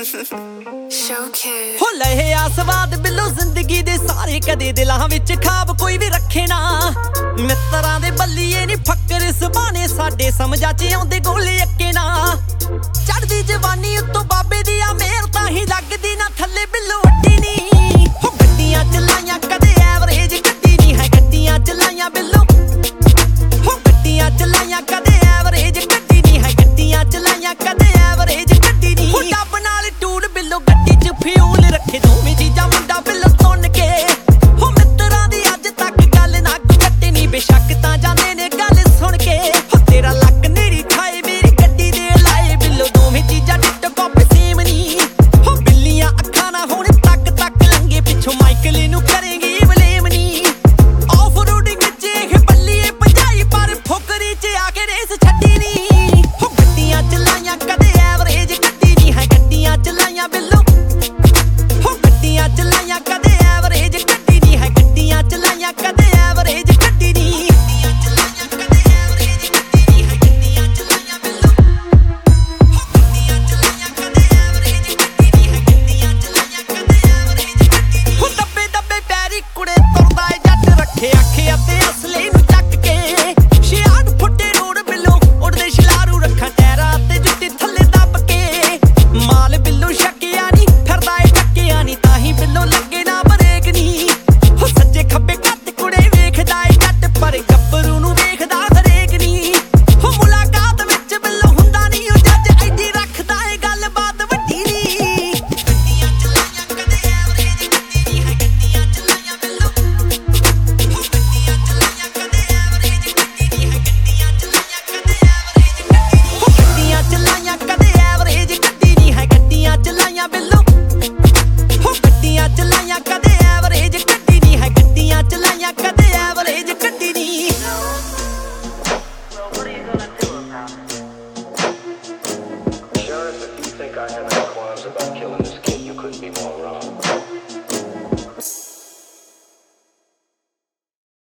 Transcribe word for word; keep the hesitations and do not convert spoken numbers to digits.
Showcase ਹੋ ਲਏ ਆ ਸਵਾਦ ਬਿੱਲੋ ਜ਼ਿੰਦਗੀ ਦੇ ਸਾਰੇ ਕਦੇ ਦਿਲਾਂ ਵਿੱਚ ਖਾਬ ਕੋਈ ਵੀ ਰੱਖੇ ਨਾ ਮਿੱਤਰਾਂ ਦੇ ਬੱਲੀਏ ਨਹੀਂ ਫੱਕਰ ਸੁਭਾਣੇ ਸਾਡੇ ਸਮਝਾ ਚ ਆਉਂਦੇ ਗੋਲੇ ਅੱਕੇ ਨਾ ਚੜਦੀ ਜਵਾਨੀ ਉੱਤੋਂ ਬਾਬੇ ਦੀ ਆ ਮੇਰ ਤਾਂ ਹੀ ਲੱਗਦੀ ਨਾ ਥੱਲੇ ਬਿੱਲੋ ਅੱਡੀ ਨਹੀਂ ਹੋ ਗੱਡੀਆਂ ਚਲਾਈਆਂ ਕਦੇ ਐਵਰੇਜ ਗੱਡੀ ਨਹੀਂ ਹੈ ਗੱਡੀਆਂ ਚਲਾਈਆਂ ਬਿੱਲੋ ਹੋ ਗੱਡੀਆਂ ਚਲਾਈਆਂ ਕਦੇ ਐਵਰੇਜ ਗੱਡੀ ਨਹੀਂ ਹੈ ਗੱਡੀਆਂ ਚਲਾਈਆਂ ਕਦੇ ਐਵਰੇਜ ਗੱਡੀ ਨਹੀਂ ਹੋ ਡੱਬ ਨਾਲ ਟੂਲ ਬਿੱਲੋ ਗੱਡੀ ਚ ਫਿਊਲ ਰੱਖੇ ਦੋਵੇਂ ਚੀਜ਼ਾਂ ਮੁੰਡਾ ਬਿੱਲੋ ਸੁਣ ਕੇ ਹੋ ਮਿੱਤਰਾਂ ਦੀ ਅੱਜ ਤੱਕ ਗੱਲ ਨਾ ਕੱਟੇ ਨਹੀਂ ਬੇਸ਼ੱਕ ਤਾਂ ਜਾਂਦੇ ਨੇ ਗੱਲ ਸੁਣ ਕੇ ਹੋ ਤੇਰਾ ਲੱਕ ਨੇਰੀ ਖਾਏ ਮੇਰੀ ਗੱਡੀ ਦੇ ਲਾਏ ਬਿੱਲੋ ਦੋਵੇਂ ਚੀਜ਼ਾਂ ਡਿੱਟ ਕਾਪੀ ਸੇਮ ਨਹੀਂ ਹੋ ਬਿੱਲੀਆਂ ਅੱਖਾਂ ਨਾ ਹੁਣ ਤੱਕ ਤੱਕ ਲੰਗੇ ਪਿੱਛੋਂ ਮਾਈਕਲ ਨੂੰ ਕਰੇਂਗੀ ਬਲੇਮ ਨਹੀਂ ਆਫ ਰੋਡਿੰਗ ਚ ਇਹ ਬੱਲੀਏ ਭਜਾਈ ਪਰ ਫੋਕਰੀ ਚ ਆ ਕੇ ਰੇਸ ਛੱਡੀ ਨਹੀਂ ਹੋ ਗੱਡੀਆਂ ਚਲਾਈਆਂ ਕਦੇ ਐਵਰੇਜ ਗੱਡੀ ਨਹੀਂ ਹੈ ਗੱਡੀਆਂ ਚਲਾਈਆਂ ਬਿੱਲੋ ਹੋ ਗੱਡੀਆਂ ਚਲਾਈਆਂ ਕਦੇ ਐਵਰੇਜ ਗੱਡੀ ਨਹੀਂ ਹੈ ਗੱਡੀਆਂ ਚਲਾਈਆਂ ਕਦੇ ਐਵਰੇਜ ਗੱਡੀ ਨਹੀਂ ਗੱਡੀਆਂ ਚਲਾਈਆਂ ਕਦੇ ਐਵਰੇਜ ਗੱਡੀ ਨਹੀਂ ਹੈ ਗੱਡੀਆਂ ਚਲਾਈਆਂ ਬਿੱਲੋ ਹੋ ਗੱਡੀਆਂ ਚਲਾਈਆਂ ਕਦੇ ਐਵਰੇਜ ਗੱਡੀ ਨਹੀਂ ਹੈ ਗੱਡੀਆਂ ਚਲਾਈਆਂ ਕਦੇ ਐਵਰੇਜ ਗੱਡੀ ਨਹੀਂ ਹੋ ਦੱਬੇ ਦੱਬੇ ਪੈਰੀ ਕੁੜੇ ਤੁਰਦਾ ਏ ਜੱਟ ਰੱਖੇ ਅੱਖੇ ਅਤੇ ਅਸਲੇ ਨੂੰ ਚੱਕ ਕੇ ਛਿਆਹਠ ਫੁੱਟੇ ਰੋਡ ਬਿੱਲੋ ਉੜਦੇ ਛਲਾਰੂ ਰੱਖਾਂ ਟੈਰਾਂ ਤੇ ਜੁੱਤੀ ਥੱਲੇ ਦੱਬ ਕੇ ਮਾਲ ਬਿੱਲੋ ਛੱਕਿਆ ਨਹੀਂ ਫਿਰਦਾ ਏ ਟੱਕਿਆ ਨਹੀਂ ਤਾਂ ਹੀ ਬਿੱਲੋ ਲੱਗੇ ਨਾ ਬਰੇਕ ਨਹੀਂ ਹੋ ਸੱਜੇ ਖੱਬੇ ਕੱਟ ਕੁੜੇ ਵੇਖਦਾ ਏ ਜੱਟ ਪਰ ਗੱਭਰੂ ਨੂੰ ਵੇਖਦਾ ਹਰੇਕ ਨਹੀਂ ਹੋ ਮੁਲਾਕਾਤ ਵਿੱਚ ਬਿੱਲੋ ਹੁੰਦਾ ਨਹੀਂ ਉਹ ਜੱਜ ਐਡੀ ਰੱਖਦਾ ਏ ਗੱਲਬਾਤ ਵੱਡੀ ਨਹੀਂ ਗੱਡੀਆਂ ਚਲਾਈਆਂ ਕਦੇ ਐਵਰੇਜ ਗੱਡੀ ਨਹੀਂ ਹੈ ਗੱਡੀਆਂ ਚਲਾਈਆਂ ਬਿੱਲੋ ਹੋ ਗੱਡੀਆਂ ਚਲਾਈਆਂ ਕਦੇ ਐਵਰੇਜ ਗੱਡੀ ਨਹੀਂ ਹੈ ਗੱਡੀਆਂ ਚਲਾਈਆਂ ਕਦੇ ਐਵਰੇਜ ਗੱਡੀ ਨਹੀਂ ਹੋ ਗੱਡੀਆਂ ਚਲਾਈਆਂ ਕਦੇ ਐਵਰੇਜ ਗੱਡੀ ਨਹੀਂ ਹੈ ਗੱਡੀਆਂ ਚਲਾਈਆਂ ਬਿੱਲੋ ਹੋ ਗੱਡੀਆਂ ਚਲਾਈਆਂ ਕਦੇ ਐਵਰੇਜ ਗੱਡੀ ਨਹੀਂ ਹੈ ਗੱਡੀਆਂ ਚਲਾਈਆਂ ਕਦੇ ਐਵਰੇਜ ਗੱਡੀ ਨਹੀਂ Sheriff, if you think I have any qualms about killing this kid, you couldn't be more wrong.